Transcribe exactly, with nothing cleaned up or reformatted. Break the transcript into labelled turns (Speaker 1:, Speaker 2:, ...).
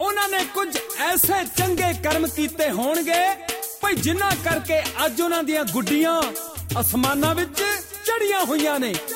Speaker 1: ਉਹਨਾਂ ਨੇ ਕੁਝ ਐਸੇ ਚੰਗੇ ਕਰਮ ਕੀਤੇ ਹੋਣਗੇ ਭਈ ਜਿਨ੍ਹਾਂ ਕਰਕੇ ਅੱਜ ਉਹਨਾਂ ਦੀਆਂ ਗੁੱਡੀਆਂ ਅਸਮਾਨਾਂ ਵਿੱਚ ਚੜੀਆਂ ਹੋਈਆਂ ਨੇ।